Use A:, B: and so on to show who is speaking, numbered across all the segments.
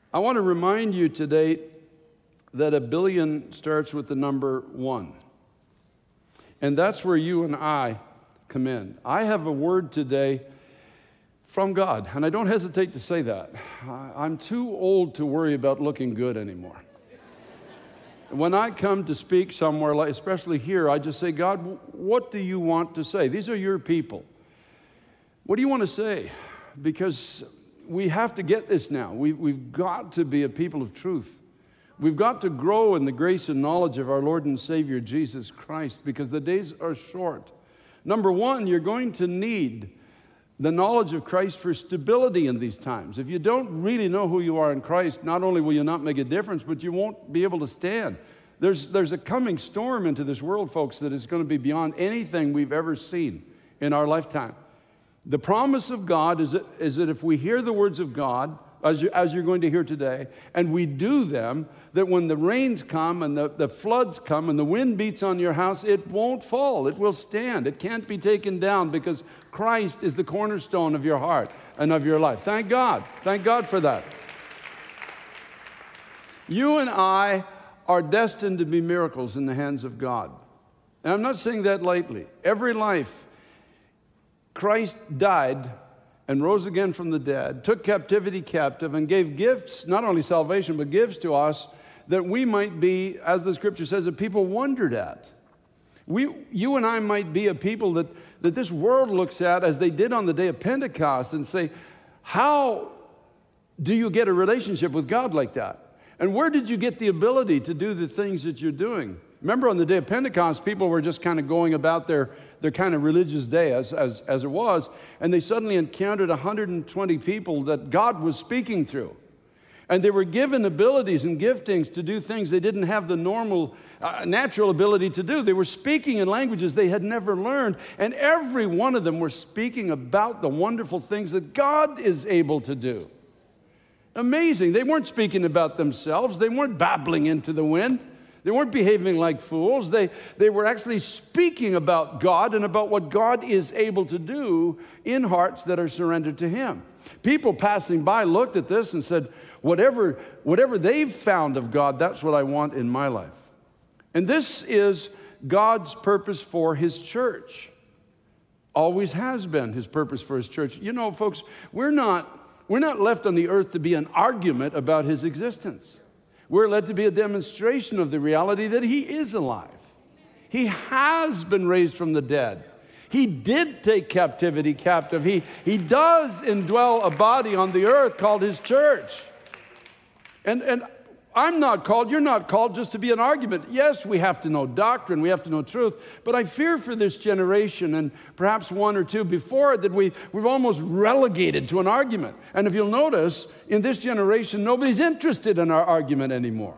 A: I want to remind you today that a billion starts with the number 1. And that's where you and I come in. I have a word today from God, and I don't hesitate to say that. I'm too old to worry about looking good anymore. When I come to speak somewhere, like especially here, I just say, God, what do you want to say? These are your people. What do you want to say? Because we have to get this now. We've got to be a people of truth. We've got to grow in the grace and knowledge of our Lord and Savior, Jesus Christ, because the days are short. Number one, you're going to need the knowledge of Christ for stability in these times. If you don't really know who you are in Christ, not only will you not make a difference, but you won't be able to stand. There's a coming storm into this world, folks, that is going to be beyond anything we've ever seen in our lifetime. The promise of God is that if we hear the words of God, as you're going to hear today, and we do them, that when the rains come and the floods come and the wind beats on your house, it won't fall. It will stand. It can't be taken down because Christ is the cornerstone of your heart and of your life. Thank God. Thank God for that. You and I are destined to be miracles in the hands of God. And I'm not saying that lightly. Every life, Christ died and rose again from the dead, took captivity captive, and gave gifts, not only salvation, but gifts to us that we might be, as the scripture says, that people wondered at. You and I might be a people that this world looks at as they did on the day of Pentecost and say, how do you get a relationship with God like that? And where did you get the ability to do the things that you're doing? Remember, on the day of Pentecost, people were just kind of going about their kind of religious day as it was, and they suddenly encountered 120 people that God was speaking through. And they were given abilities and giftings to do things they didn't have the normal, natural ability to do. They were speaking in languages they had never learned, and every one of them were speaking about the wonderful things that God is able to do. Amazing. They weren't speaking about themselves. They weren't babbling into the wind. They weren't behaving like fools. They were actually speaking about God and about what God is able to do in hearts that are surrendered to Him. People passing by looked at this and said, whatever they've found of God, that's what I want in my life. And this is God's purpose for His church. Always has been His purpose for His church. You know, folks, we're not left on the earth to be an argument about His existence. We're led to be a demonstration of the reality that He is alive. He has been raised from the dead. He did take captivity captive. He does indwell a body on the earth called His church. And I'm not called, you're not called just to be an argument. Yes, we have to know doctrine, we have to know truth, but I fear for this generation and perhaps one or two before it that we've almost relegated to an argument. And if you'll notice, in this generation, nobody's interested in our argument anymore.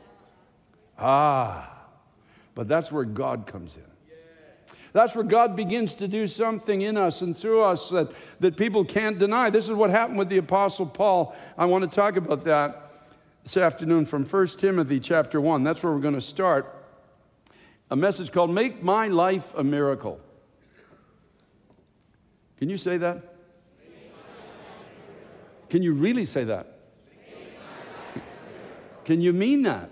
A: But that's where God comes in. That's where God begins to do something in us and through us that people can't deny. This is what happened with the Apostle Paul. I want to talk about that this afternoon from 1 Timothy chapter 1. That's where we're going to start. A message called Make My Life a Miracle. Can you say that? Can you really say that? Can you mean that?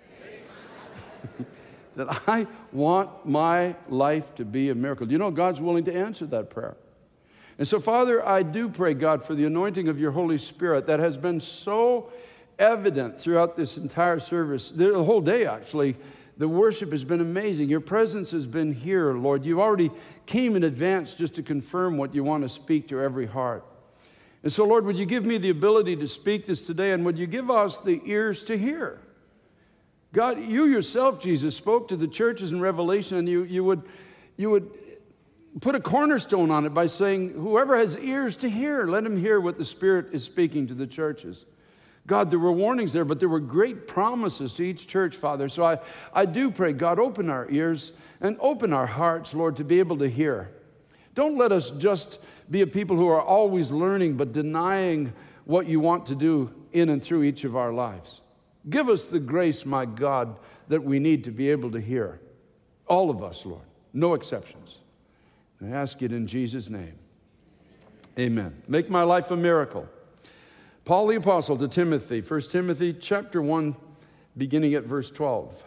A: That I want my life to be a miracle. Do you know God's willing to answer that prayer? And so, Father, I do pray, God, for the anointing of your Holy Spirit that has been so evident throughout this entire service, the whole day actually. The worship has been amazing. Your presence has been here, Lord. You already came in advance just to confirm what you want to speak to every heart. And so, Lord, would you give me the ability to speak this today, and would you give us the ears to hear? God, you yourself, Jesus, spoke to the churches in Revelation, and you would put a cornerstone on it by saying, whoever has ears to hear, let him hear what the Spirit is speaking to the churches. God, there were warnings there, but there were great promises to each church, Father. So I do pray, God, open our ears and open our hearts, Lord, to be able to hear. Don't let us just be a people who are always learning but denying what you want to do in and through each of our lives. Give us the grace, my God, that we need to be able to hear. All of us, Lord, no exceptions. I ask it in Jesus' name. Amen. Make my life a miracle. Paul the Apostle to Timothy, 1 Timothy chapter 1, beginning at verse 12.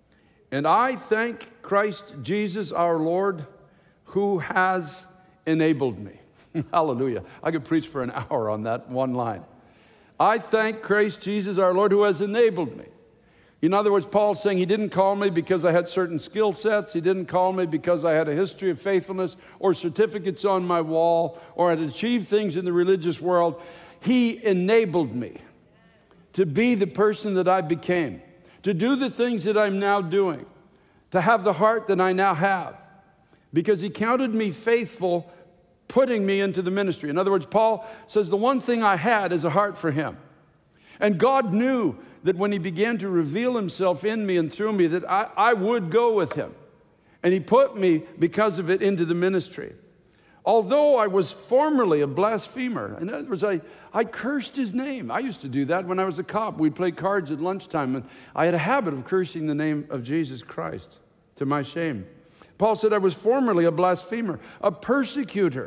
A: And I thank Christ Jesus our Lord, who has enabled me. Hallelujah. I could preach for an hour on that one line. I thank Christ Jesus our Lord, who has enabled me. In other words, Paul's saying he didn't call me because I had certain skill sets. He didn't call me because I had a history of faithfulness or certificates on my wall or had achieved things in the religious world. He enabled me to be the person that I became, to do the things that I'm now doing, to have the heart that I now have, because he counted me faithful, putting me into the ministry. In other words, Paul says the one thing I had is a heart for him. And God knew that when he began to reveal himself in me and through me, that I would go with him. And he put me, because of it, into the ministry. Although I was formerly a blasphemer, in other words, I cursed his name. I used to do that when I was a cop. We'd play cards at lunchtime, and I had a habit of cursing the name of Jesus Christ, to my shame. Paul said I was formerly a blasphemer, a persecutor,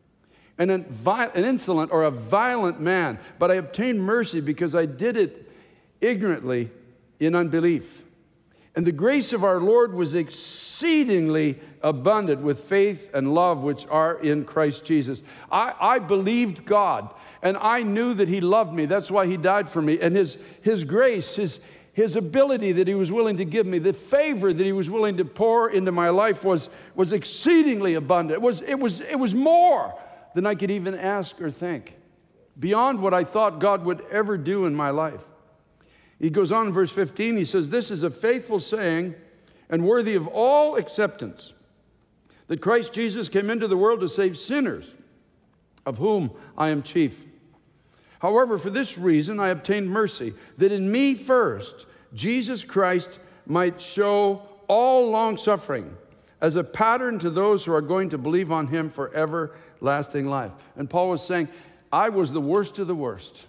A: and an insolent or a violent man, but I obtained mercy because I did it ignorantly in unbelief. And the grace of our Lord was exceedingly abundant with faith and love which are in Christ Jesus. I believed God, and I knew that he loved me. That's why he died for me. And his grace, his ability that he was willing to give me, the favor that he was willing to pour into my life was exceedingly abundant. It was more than I could even ask or think, beyond what I thought God would ever do in my life. He goes on in verse 15, he says, this is a faithful saying and worthy of all acceptance, that Christ Jesus came into the world to save sinners, of whom I am chief. However, for this reason I obtained mercy, that in me first Jesus Christ might show all long-suffering as a pattern to those who are going to believe on him for everlasting life. And Paul was saying, I was the worst of the worst.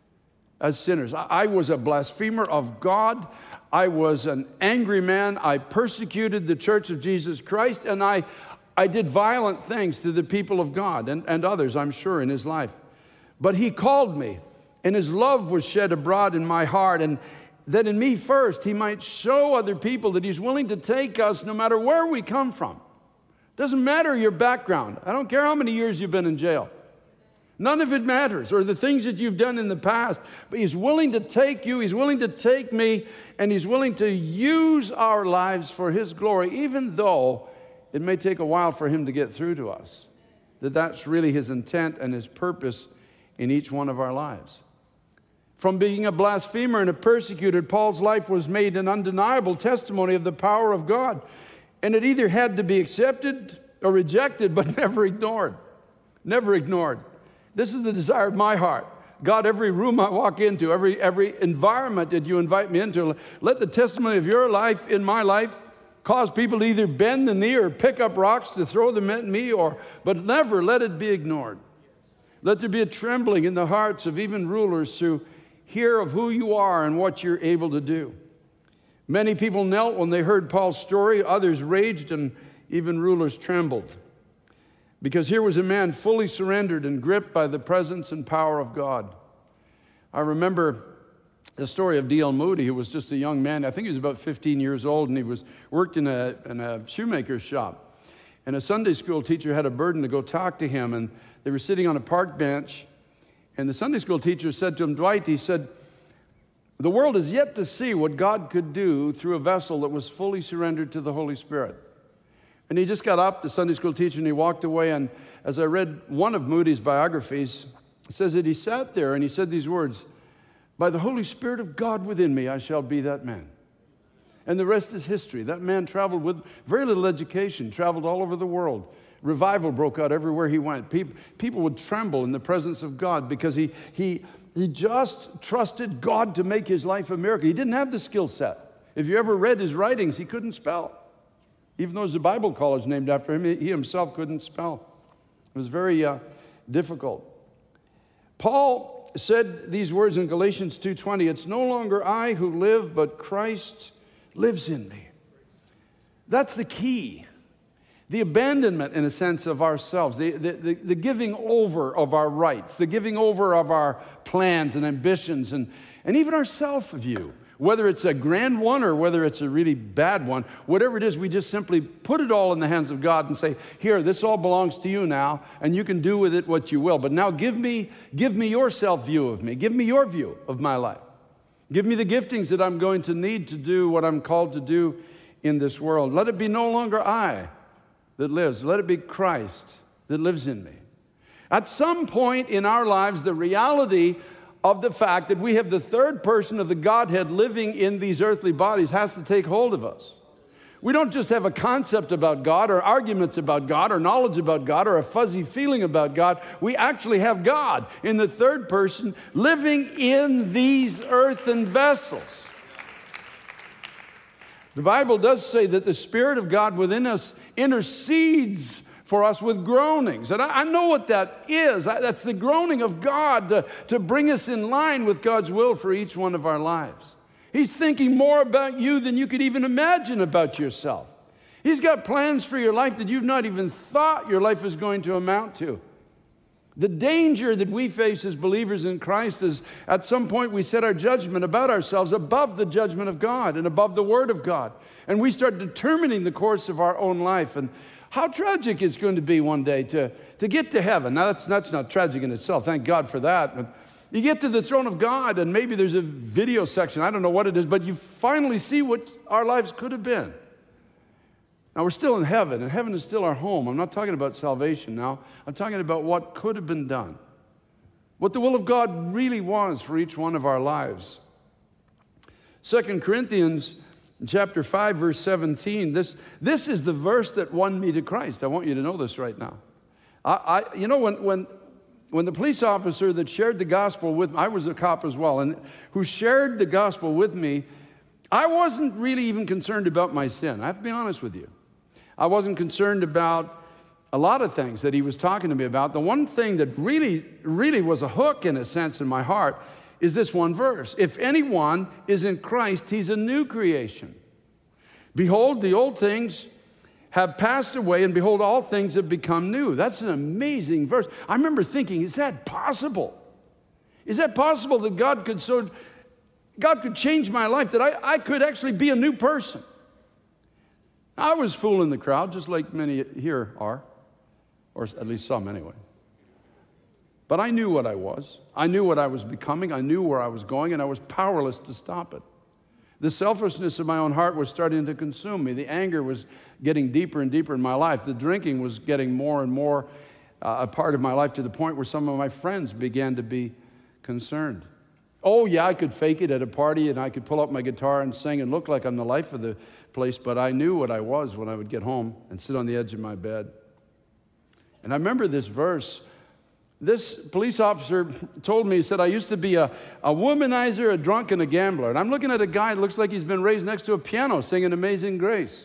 A: As sinners, I was a blasphemer of God. I was an angry man. I persecuted the church of Jesus Christ, and I did violent things to the people of God and others, I'm sure, in his life. But he called me, and his love was shed abroad in my heart, and that in me first he might show other people that he's willing to take us no matter where we come from. Doesn't matter your background. I don't care how many years you've been in jail. None of it matters, or the things that you've done in the past. But he's willing to take you, he's willing to take me, and he's willing to use our lives for his glory, even though it may take a while for him to get through to us. That's really his intent and his purpose in each one of our lives. From being a blasphemer and a persecutor, Paul's life was made an undeniable testimony of the power of God. And it either had to be accepted or rejected, but never ignored. Never ignored. This is the desire of my heart. God, every room I walk into, every environment that you invite me into, let the testimony of your life in my life cause people to either bend the knee or pick up rocks to throw them at me, but never let it be ignored. Let there be a trembling in the hearts of even rulers who hear of who you are and what you're able to do. Many people knelt when they heard Paul's story. Others raged, and even rulers trembled. Because here was a man fully surrendered and gripped by the presence and power of God. I remember the story of D.L. Moody, who was just a young man. I think he was about 15 years old, and he worked in a shoemaker's shop. And a Sunday school teacher had a burden to go talk to him, and they were sitting on a park bench. And the Sunday school teacher said to him, Dwight, he said, the world is yet to see what God could do through a vessel that was fully surrendered to the Holy Spirit. And he just got up, the Sunday school teacher, and he walked away. And as I read one of Moody's biographies, it says that he sat there and he said these words, by the Holy Spirit of God within me, I shall be that man. And the rest is history. That man traveled with very little education, traveled all over the world. Revival broke out everywhere he went. People would tremble in the presence of God because he just trusted God to make his life a miracle. He didn't have the skill set. If you ever read his writings, he couldn't spell. Even though there's a Bible college named after him, he himself couldn't spell. It was very difficult. Paul said these words in Galatians 2:20, it's no longer I who live, but Christ lives in me. That's the key. the abandonment, in a sense, of ourselves, the giving over of our rights, the giving over of our plans and ambitions, and even our self-view. Whether it's a grand one or whether it's a really bad one, whatever it is, we just simply put it all in the hands of God and say, here, this all belongs to you now, and you can do with it what you will. But now give me your self-view of me. Give me your view of my life. Give me the giftings that I'm going to need to do what I'm called to do in this world. Let it be no longer I that lives. Let it be Christ that lives in me. At some point in our lives, the reality of the fact that we have the third person of the Godhead living in these earthly bodies has to take hold of us. We don't just have a concept about God or arguments about God or knowledge about God or a fuzzy feeling about God. We actually have God in the third person living in these earthen vessels. The Bible does say that the Spirit of God within us intercedes for us with groanings. And I know what that is. That's the groaning of God to bring us in line with God's will for each one of our lives. He's thinking more about you than you could even imagine about yourself. He's got plans for your life that you've not even thought your life is going to amount to. The danger that we face as believers in Christ is at some point we set our judgment about ourselves above the judgment of God and above the Word of God. And we start determining the course of our own life. And how tragic it's going to be one day to get to heaven. Now, that's not tragic in itself. Thank God for that. But you get to the throne of God, and maybe there's a video section. I don't know what it is, but you finally see what our lives could have been. Now, we're still in heaven, and heaven is still our home. I'm not talking about salvation now. I'm talking about what could have been done, what the will of God really was for each one of our lives. 2 Corinthians chapter 5, verse 17, this is the verse that won me to Christ. I want you to know this right now. You know, when the police officer that shared the gospel with me, I was a cop as well, and who shared the gospel with me, I wasn't really even concerned about my sin. I have to be honest with you. I wasn't concerned about a lot of things that he was talking to me about. The one thing that really, really was a hook, in a sense, in my heart is this one verse. If anyone is in Christ, he's a new creation. Behold, the old things have passed away, and behold, all things have become new. That's an amazing verse. I remember thinking, is that possible? Is that possible that God could change my life, that I could actually be a new person? I was fooling the crowd, just like many here are, or at least some anyway. But I knew what I was. I knew what I was becoming. I knew where I was going, and I was powerless to stop it. The selfishness of my own heart was starting to consume me. The anger was getting deeper and deeper in my life. The drinking was getting more and more a part of my life, to the point where some of my friends began to be concerned. Oh, yeah, I could fake it at a party, and I could pull up my guitar and sing and look like I'm the life of the place, but I knew what I was when I would get home and sit on the edge of my bed. And I remember this verse. This police officer told me, he said, I used to be a womanizer, a drunk, and a gambler. And I'm looking at a guy that looks like he's been raised next to a piano singing Amazing Grace.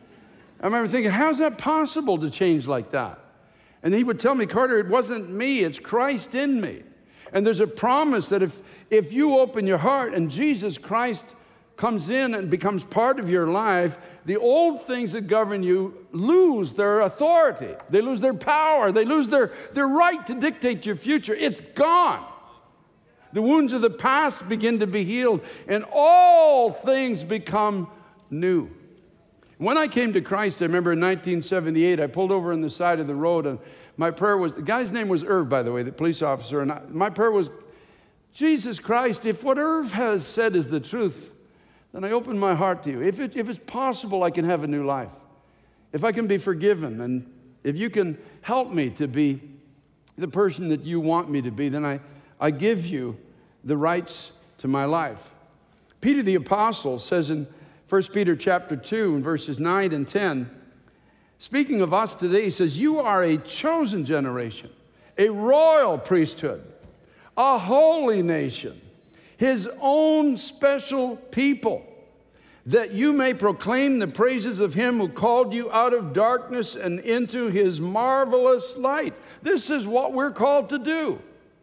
A: I remember thinking, how's that possible to change like that? And he would tell me, Carter, it wasn't me, it's Christ in me. And there's a promise that if you open your heart and Jesus Christ comes in and becomes part of your life, the old things that govern you lose their authority. They lose their power. They lose their right to dictate your future. It's gone. The wounds of the past begin to be healed, and all things become new. When I came to Christ, I remember in 1978, I pulled over on the side of the road, and my prayer was, the guy's name was Irv, by the way, the police officer, and my prayer was, Jesus Christ, if what Irv has said is the truth, then I open my heart to you. If it's possible, I can have a new life. If I can be forgiven, and if you can help me to be the person that you want me to be, then I give you the rights to my life. Peter the Apostle says in 1 Peter chapter 2, in verses 9 and 10, speaking of us today, he says, you are a chosen generation, a royal priesthood, a holy nation, his own special people, that you may proclaim the praises of him who called you out of darkness and into his marvelous light. This is what we're called to do,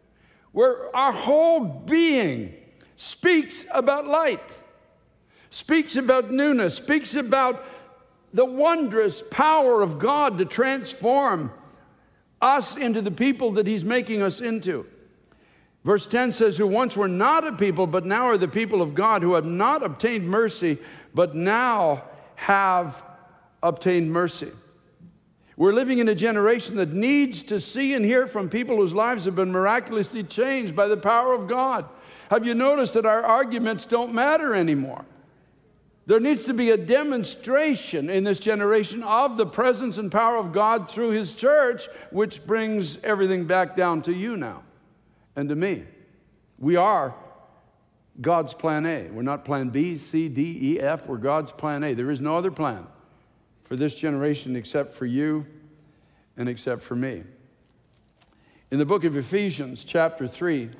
A: where our whole being speaks about light, speaks about newness, speaks about the wondrous power of God to transform us into the people that he's making us into. Verse 10 says, who once were not a people, but now are the people of God, who have not obtained mercy, but now have obtained mercy. We're living in a generation that needs to see and hear from people whose lives have been miraculously changed by the power of God. Have you noticed that our arguments don't matter anymore? There needs to be a demonstration in this generation of the presence and power of God through his church, which brings everything back down to you now and to me. We are God's plan A. We're not plan B, C, D, E, F. We're God's plan A. There is no other plan for this generation except for you and except for me. In the book of Ephesians, chapter 3,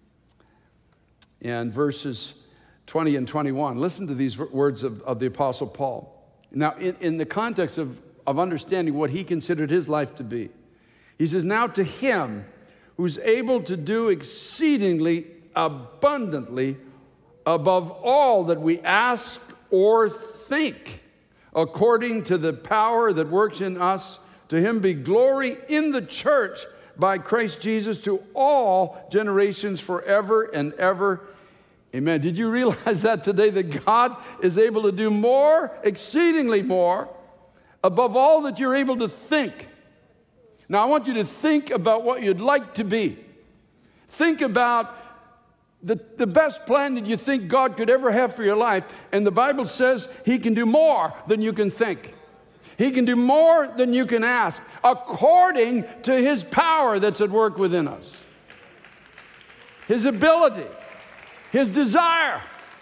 A: and verses 20 and 21, listen to these words of the Apostle Paul. Now, in the context of understanding what he considered his life to be, he says, now to him who's able to do exceedingly abundantly above all that we ask or think, according to the power that works in us, to him be glory in the church by Christ Jesus to all generations forever and ever. Amen. Did you realize that today, that God is able to do more, exceedingly more, above all that you're able to think? Now, I want you to think about what you'd like to be. Think about the best plan that you think God could ever have for your life. And the Bible says he can do more than you can think. He can do more than you can ask, according to his power that's at work within us. His ability, his desire,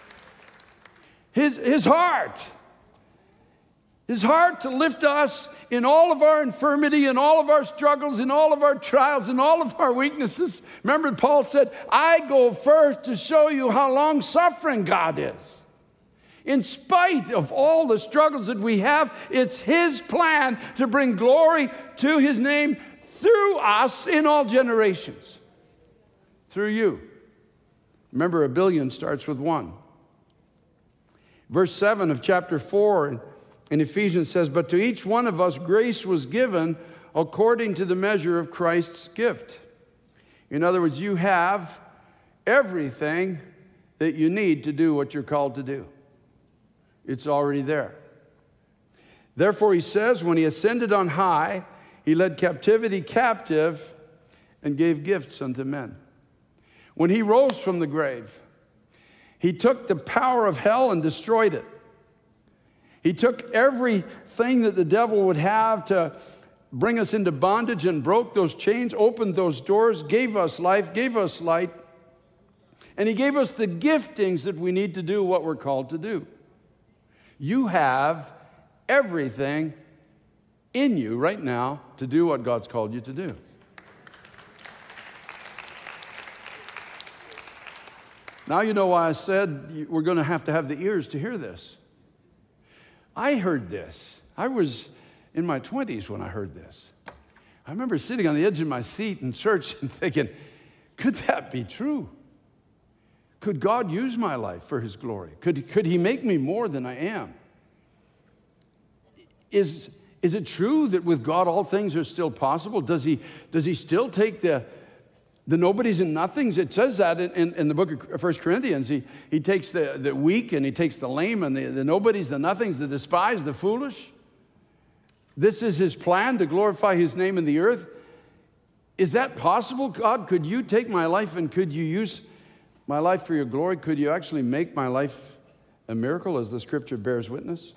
A: his heart. His heart to lift us in all of our infirmity, in all of our struggles, in all of our trials, in all of our weaknesses. Remember, Paul said, I go first to show you how long-suffering God is. In spite of all the struggles that we have, it's his plan to bring glory to his name through us in all generations. Through you. Remember, a billion starts with one. Verse 7 of chapter 4 in Ephesians says, but to each one of us grace was given according to the measure of Christ's gift. In other words, you have everything that you need to do what you're called to do. It's already there. Therefore, he says, when he ascended on high, he led captivity captive and gave gifts unto men. When he rose from the grave, he took the power of hell and destroyed it. He took everything that the devil would have to bring us into bondage and broke those chains, opened those doors, gave us life, gave us light, and he gave us the giftings that we need to do what we're called to do. You have everything in you right now to do what God's called you to do. Now you know why I said we're going to have the ears to hear this. I heard this. I was in my 20s when I heard this. I remember sitting on the edge of my seat in church and thinking, could that be true? Could God use my life for his glory? Could he make me more than I am? Is it true that with God all things are still possible? Does he still take the nobodies and nothings? It says that in the book of 1 Corinthians. He takes the weak and he takes the lame and the nobodies, the nothings, the despised, the foolish. This is his plan to glorify his name in the earth. Is that possible? God, could you take my life and could you use my life for your glory? Could you actually make my life a miracle, as the scripture bears witness?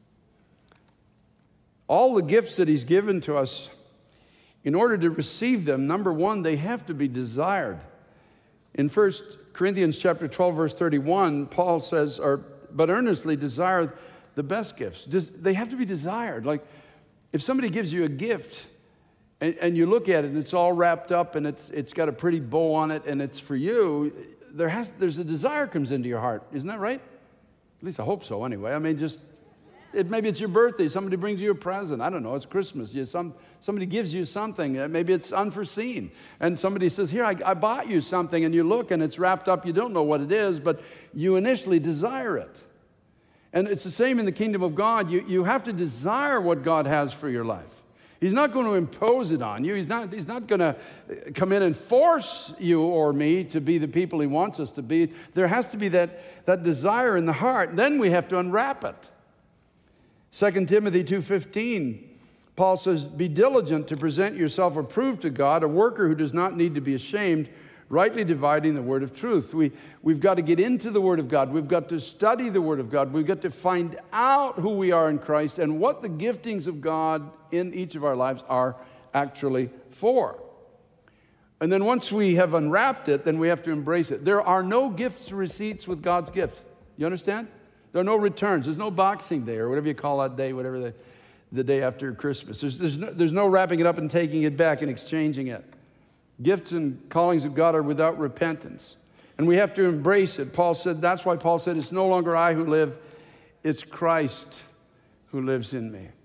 A: All the gifts that he's given to us, in order to receive them, number one, they have to be desired. In 1 Corinthians chapter 12, verse 31, Paul says, but earnestly desire the best gifts. They have to be desired. Like if somebody gives you a gift and you look at it and it's all wrapped up and it's got a pretty bow on it and it's for you, there's a desire comes into your heart. Isn't that right? At least I hope so anyway. I mean, maybe it's your birthday. Somebody brings you a present. I don't know. It's Christmas. Somebody gives you something. Maybe it's unforeseen. And somebody says, here, I bought you something. And you look and it's wrapped up. You don't know what it is, but you initially desire it. And it's the same in the kingdom of God. You have to desire what God has for your life. He's not going to impose it on you. He's not going to come in and force you or me to be the people he wants us to be. There has to be that desire in the heart. Then we have to unwrap it. 2 Timothy 2:15, Paul says, "Be diligent to present yourself approved to God, a worker who does not need to be ashamed, rightly dividing the word of truth." We've got to get into the word of God. We've got to study the word of God. We've got to find out who we are in Christ and what the giftings of God in each of our lives are actually for. And then once we have unwrapped it, then we have to embrace it. There are no gifts receipts with God's gifts. You understand? There are no returns. There's no Boxing Day or whatever you call that day, whatever the day after Christmas. There's no wrapping it up and taking it back and exchanging it. Gifts and callings of God are without repentance. And we have to embrace it. That's why Paul said, it's no longer I who live, it's Christ who lives in me.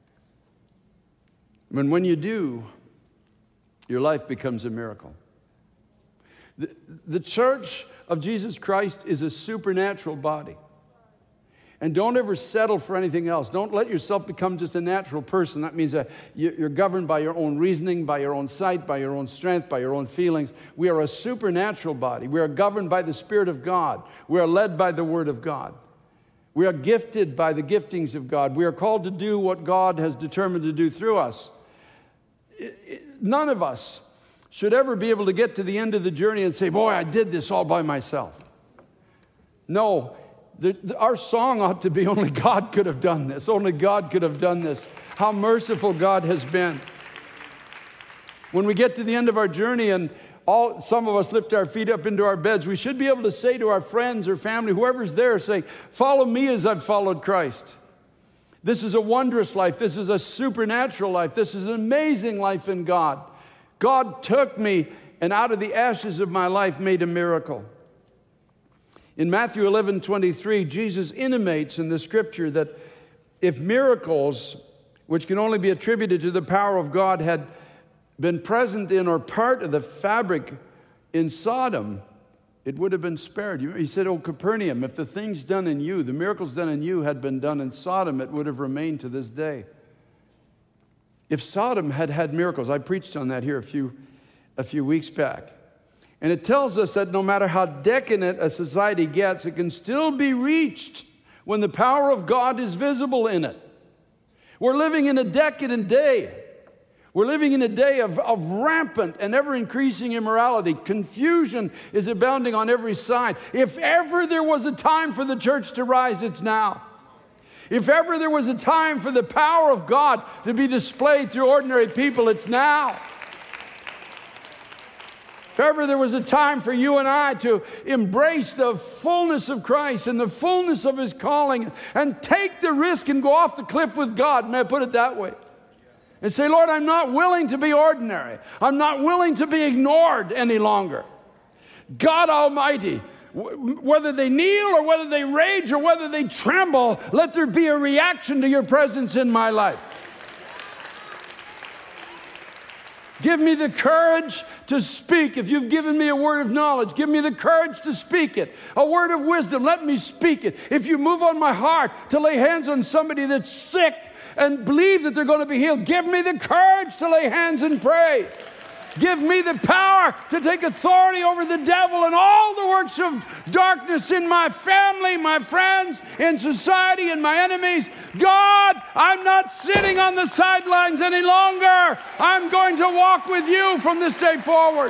A: And when you do, your life becomes a miracle. The church of Jesus Christ is a supernatural body. And don't ever settle for anything else. Don't let yourself become just a natural person. That means that you're governed by your own reasoning, by your own sight, by your own strength, by your own feelings. We are a supernatural body. We are governed by the Spirit of God. We are led by the Word of God. We are gifted by the giftings of God. We are called to do what God has determined to do through us. None of us should ever be able to get to the end of the journey and say, boy, I did this all by myself. No. Our song ought to be, only God could have done this. Only God could have done this. How merciful God has been. When we get to the end of our journey and some of us lift our feet up into our beds, we should be able to say to our friends or family, whoever's there, say, follow me as I've followed Christ. This is a wondrous life. This is a supernatural life. This is an amazing life in God. God took me and out of the ashes of my life made a miracle. In Matthew 11:23, Jesus intimates in the scripture that if miracles, which can only be attributed to the power of God, had been present in or part of the fabric in Sodom, it would have been spared. He said, "O Capernaum, if the things done in you, the miracles done in you had been done in Sodom, it would have remained to this day." If Sodom had had miracles, I preached on that here a few weeks back. And it tells us that no matter how decadent a society gets, it can still be reached when the power of God is visible in it. We're living in a decadent day. We're living in a day of rampant and ever-increasing immorality. Confusion is abounding on every side. If ever there was a time for the church to rise, it's now. If ever there was a time for the power of God to be displayed through ordinary people, it's now. If ever there was a time for you and I to embrace the fullness of Christ and the fullness of His calling and take the risk and go off the cliff with God, may I put it that way? And say, Lord, I'm not willing to be ordinary. I'm not willing to be ignored any longer. God Almighty, whether they kneel or whether they rage or whether they tremble, let there be a reaction to your presence in my life. Give me the courage to speak. If you've given me a word of knowledge, give me the courage to speak it. A word of wisdom, let me speak it. If you move on my heart to lay hands on somebody that's sick and believe that they're going to be healed, give me the courage to lay hands and pray. Give me the power to take authority over the devil and all the works of darkness in my family, my friends, in society, and my enemies. God, I'm not sitting on the sidelines any longer. I'm going to walk with you from this day forward.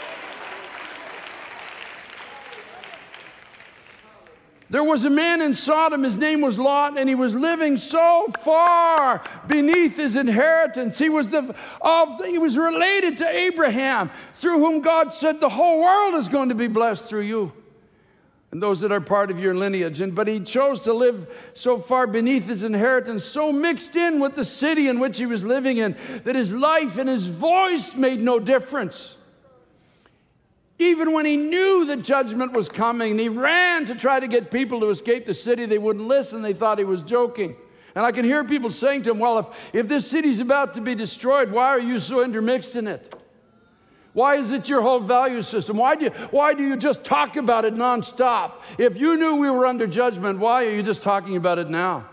A: There was a man in Sodom, his name was Lot, and he was living so far beneath his inheritance. He was related to Abraham, through whom God said the whole world is going to be blessed through you and those that are part of your lineage. But he chose to live so far beneath his inheritance, so mixed in with the city in which he was living in, that his life and his voice made no difference. Even when he knew that judgment was coming, he ran to try to get people to escape the city. They wouldn't listen. They thought he was joking. And I can hear people saying to him, well, if this city's about to be destroyed, why are you so intermixed in it? Why is it your whole value system? Why do you just talk about it nonstop? If you knew we were under judgment, why are you just talking about it now?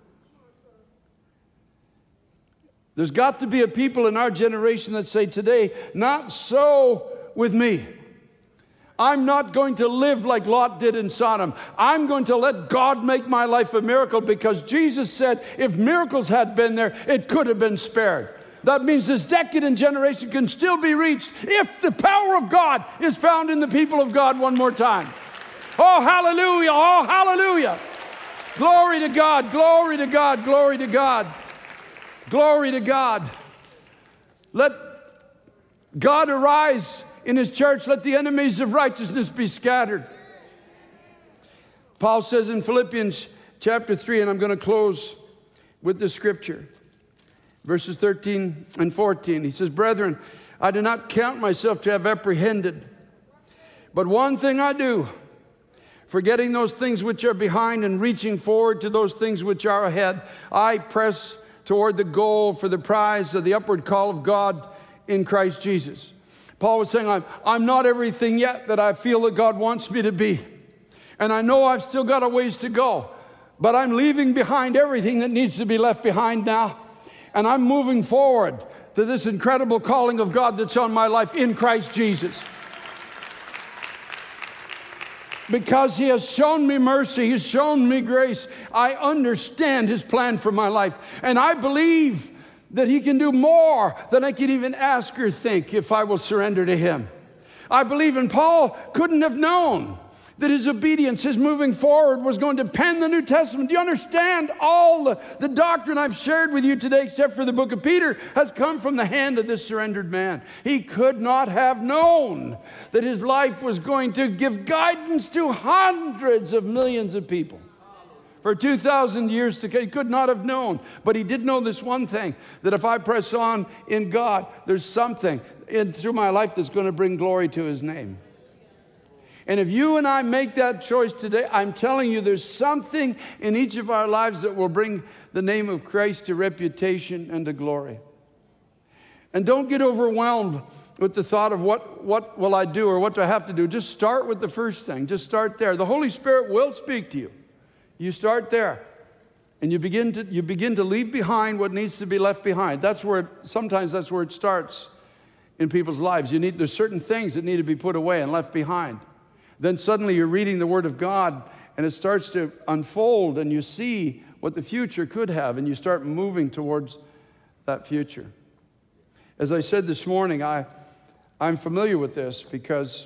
A: There's got to be a people in our generation that say today, not so with me. I'm not going to live like Lot did in Sodom. I'm going to let God make my life a miracle, because Jesus said if miracles had been there, it could have been spared. That means this decadent generation can still be reached if the power of God is found in the people of God one more time. Oh, hallelujah! Oh, hallelujah! Glory to God! Glory to God! Glory to God! Glory to God. Let God arise in His church. Let the enemies of righteousness be scattered. Paul says in Philippians chapter 3, and I'm going to close with the scripture, verses 13 and 14. He says, brethren, I do not count myself to have apprehended, but one thing I do, forgetting those things which are behind and reaching forward to those things which are ahead, I press toward the goal for the prize of the upward call of God in Christ Jesus. Paul was saying, I'm not everything yet that I feel that God wants me to be. And I know I've still got a ways to go, but I'm leaving behind everything that needs to be left behind now. And I'm moving forward to this incredible calling of God that's on my life in Christ Jesus. Because He has shown me mercy, He's shown me grace, I understand His plan for my life. And I believe that He can do more than I can even ask or think if I will surrender to Him. I believe, and Paul couldn't have known that his obedience, his moving forward, was going to pen the New Testament. Do you understand? All the doctrine I've shared with you today, except for the book of Peter, has come from the hand of this surrendered man. He could not have known that his life was going to give guidance to hundreds of millions of people. For 2,000 years to come, he could not have known. But he did know this one thing, that if I press on in God, there's something through my life that's going to bring glory to His name. And if you and I make that choice today, I'm telling you, there's something in each of our lives that will bring the name of Christ to reputation and to glory. And don't get overwhelmed with the thought of what will I do or what do I have to do. Just start with the first thing. Just start there. The Holy Spirit will speak to you. You start there. And you begin to leave behind what needs to be left behind. Sometimes that's where it starts in people's lives. There's certain things that need to be put away and left behind. Then suddenly you're reading the Word of God and it starts to unfold and you see what the future could have and you start moving towards that future. As I said this morning, I'm familiar with this because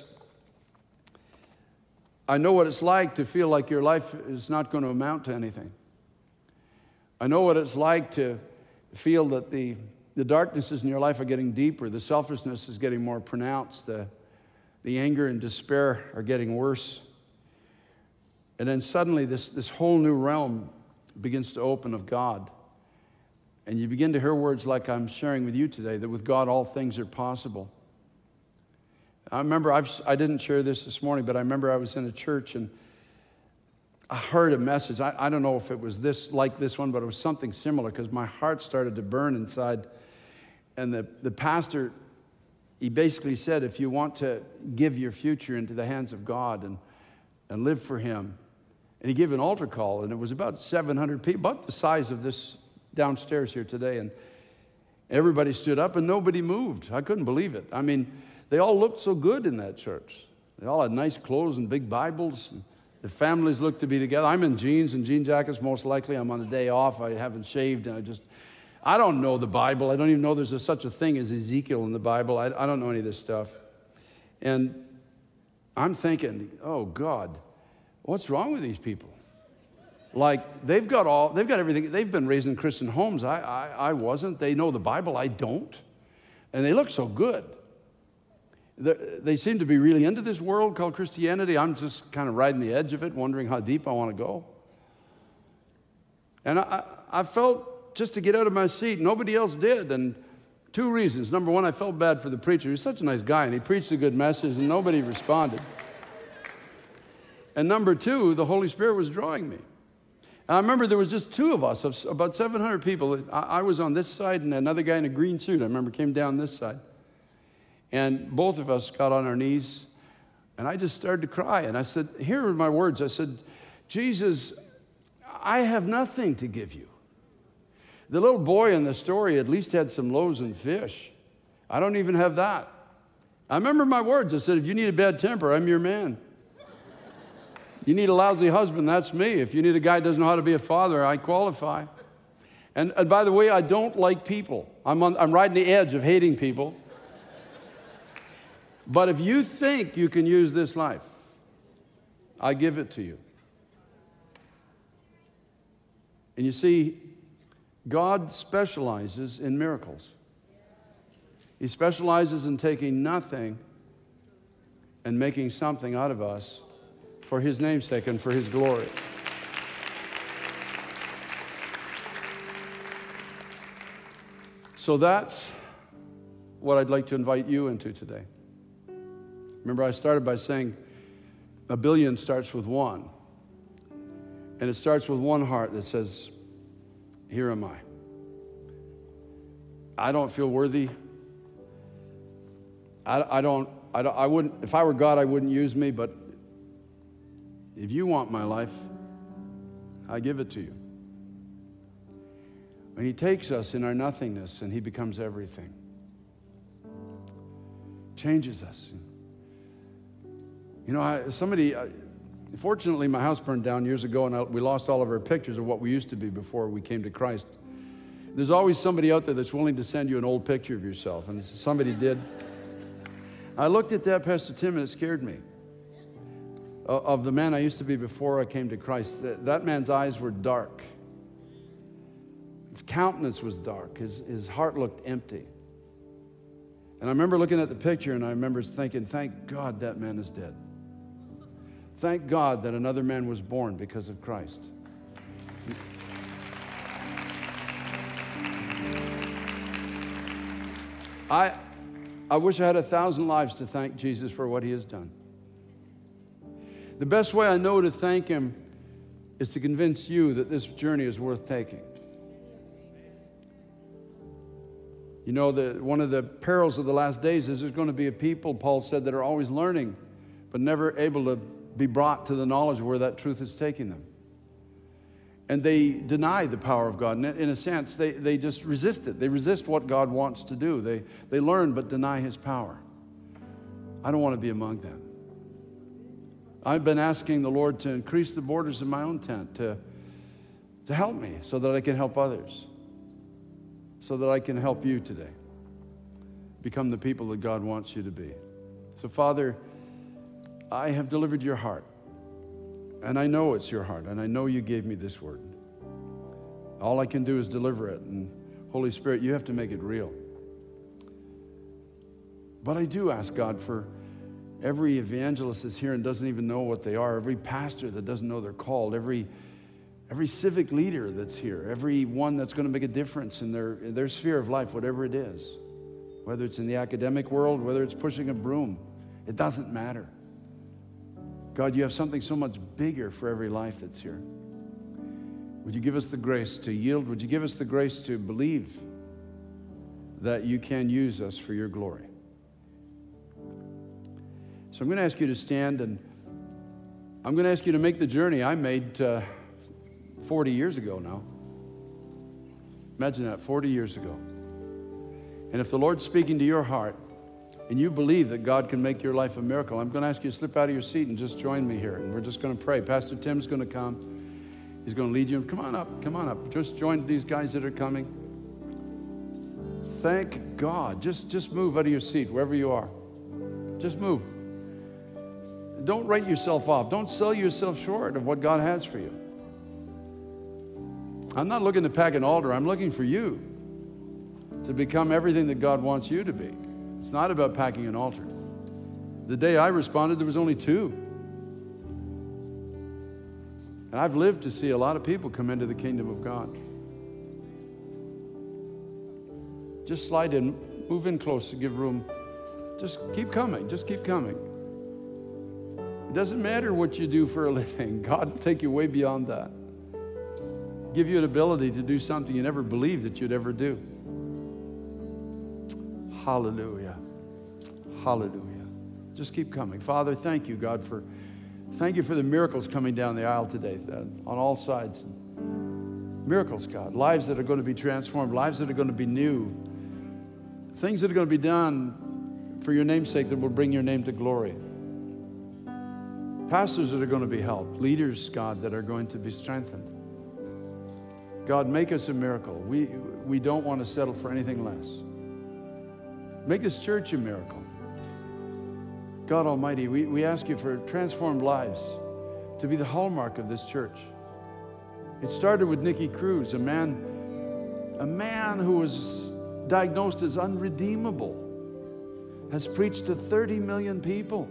A: I know what it's like to feel like your life is not going to amount to anything. I know what it's like to feel that the darknesses in your life are getting deeper, the selfishness is getting more pronounced, the anger and despair are getting worse. And then suddenly this whole new realm begins to open of God. And you begin to hear words like I'm sharing with you today, that with God all things are possible. I remember, I didn't share this morning, but I remember I was in a church and I heard a message. I don't know if it was like this one, but it was something similar because my heart started to burn inside. And the pastor, he basically said, if you want to give your future into the hands of God and live for Him, and he gave an altar call, and it was about 700 people, about the size of this downstairs here today, and everybody stood up and nobody moved. I couldn't believe it. I mean, they all looked so good in that church. They all had nice clothes and big Bibles. And the families looked to be together. I'm in jeans and jean jackets most likely. I'm on a day off. I haven't shaved, and I don't know the Bible. I don't even know there's such a thing as Ezekiel in the Bible. I don't know any of this stuff. And I'm thinking, oh, God, what's wrong with these people? Like, they've got everything. They've been raised in Christian homes. I wasn't. They know the Bible. I don't. And they look so good. They seem to be really into this world called Christianity. I'm just kind of riding the edge of it, wondering how deep I want to go. And I felt just to get out of my seat. Nobody else did. And two reasons. Number one, I felt bad for the preacher. He's such a nice guy, and he preached a good message, and nobody responded. And number two, the Holy Spirit was drawing me. And I remember there was just two of us, about 700 people. I was on this side, and another guy in a green suit, I remember, came down this side. And both of us got on our knees, and I just started to cry. And I said, here are my words. I said, Jesus, I have nothing to give you. The little boy in the story at least had some loaves and fish. I don't even have that. I remember my words. I said, if you need a bad temper, I'm your man. You need a lousy husband, that's me. If you need a guy who doesn't know how to be a father, I qualify. And by the way, I don't like people. I'm riding the edge of hating people. But if you think you can use this life, I give it to you. And you see, God specializes in miracles. He specializes in taking nothing and making something out of us for His name's sake and for His glory. So that's what I'd like to invite you into today. Remember, I started by saying a billion starts with one. And it starts with one heart that says, here am I. I don't feel worthy. I wouldn't, if I were God, I wouldn't use me, but if you want my life, I give it to you. When He takes us in our nothingness and He becomes everything, changes us. You know, fortunately, my house burned down years ago, and we lost all of our pictures of what we used to be before we came to Christ. There's always somebody out there that's willing to send you an old picture of yourself, and somebody did. I looked at that, Pastor Tim, and it scared me. Of the man I used to be before I came to Christ, that man's eyes were dark. His countenance was dark. His heart looked empty. And I remember looking at the picture, and I remember thinking, thank God that man is dead. Thank God that another man was born because of Christ. I wish I had 1,000 lives to thank Jesus for what He has done. The best way I know to thank Him is to convince you that this journey is worth taking. You know, one of the perils of the last days is there's going to be a people, Paul said, that are always learning, but never able to be brought to the knowledge of where that truth is taking them. And they deny the power of God. In a sense, they just resist it. They resist what God wants to do. They learn but deny His power. I don't want to be among them. I've been asking the Lord to increase the borders of my own tent, to help me so that I can help others, so that I can help you today become the people that God wants you to be. So, Father, I have delivered your heart. And I know it's your heart, and I know you gave me this word. All I can do is deliver it, and Holy Spirit, you have to make it real. But I do ask God for every evangelist that's here and doesn't even know what they are, every pastor that doesn't know they're called, every civic leader that's here, every one that's going to make a difference in their sphere of life, whatever it is, whether it's in the academic world, whether it's pushing a broom, it doesn't matter. God, you have something so much bigger for every life that's here. Would you give us the grace to yield? Would you give us the grace to believe that you can use us for your glory? So I'm going to ask you to stand, and I'm going to ask you to make the journey I made 40 years ago now. Imagine that, 40 years ago. And if the Lord's speaking to your heart, and you believe that God can make your life a miracle, I'm going to ask you to slip out of your seat and just join me here. And we're just going to pray. Pastor Tim's going to come. He's going to lead you. Come on up. Just join these guys that are coming. Thank God. Just move out of your seat, wherever you are. Just move. Don't write yourself off. Don't sell yourself short of what God has for you. I'm not looking to pack an altar. I'm looking for you to become everything that God wants you to be. It's not about packing an altar. The day I responded, there was only 2. And I've lived to see a lot of people come into the kingdom of God. Just slide in, move in close to give room. Just keep coming. It doesn't matter what you do for a living. God will take you way beyond that. Give you an ability to do something you never believed that you'd ever do. Hallelujah. Hallelujah. Just keep coming. Father, thank you, God, thank you for the miracles coming down the aisle today on all sides. Miracles, God. Lives that are going to be transformed. Lives that are going to be new. Things that are going to be done for your name's sake that will bring your name to glory. Pastors that are going to be helped. Leaders, God, that are going to be strengthened. God, make us a miracle. We don't want to settle for anything less. Make this church a miracle. God Almighty, we ask you for transformed lives to be the hallmark of this church. It started with Nicky Cruz, a man who was diagnosed as unredeemable, has preached to 30 million people.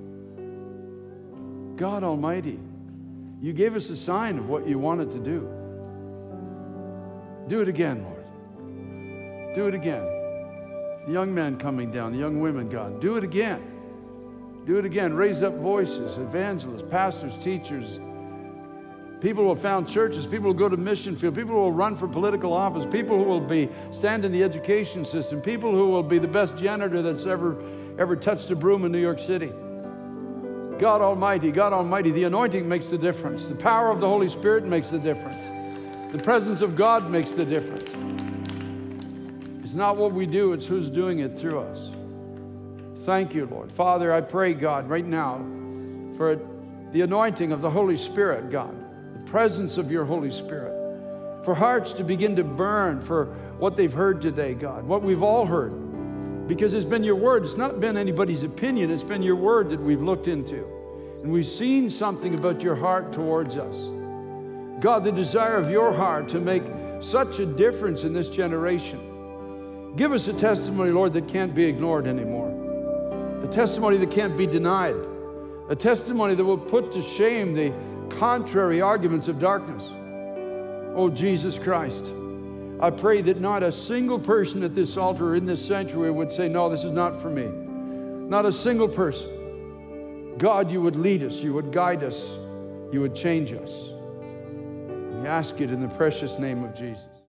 A: God Almighty, you gave us a sign of what you wanted to do. Do it again, Lord. Do it again. The young men coming down, the young women, God, do it again. Do it again. Raise up voices, evangelists, pastors, teachers, people who have found churches, people who go to mission field, people who will run for political office, people who will stand in the education system, people who will be the best janitor that's ever touched a broom in New York City. God Almighty, the anointing makes the difference. The power of the Holy Spirit makes the difference. The presence of God makes the difference. It's not what we do, it's who's doing it through us. Thank you, Lord. Father, I pray, God, right now for the anointing of the Holy Spirit, God, the presence of your Holy Spirit, for hearts to begin to burn for what they've heard today, God, what we've all heard, because it's been your word. It's not been anybody's opinion. It's been your word that we've looked into, and we've seen something about your heart towards us. God, the desire of your heart to make such a difference in this generation. Give us a testimony, Lord, that can't be ignored anymore. A testimony that can't be denied. A testimony that will put to shame the contrary arguments of darkness. Oh, Jesus Christ, I pray that not a single person at this altar or in this sanctuary would say, no, this is not for me. Not a single person. God, you would lead us, you would guide us, you would change us. We ask it in the precious name of Jesus.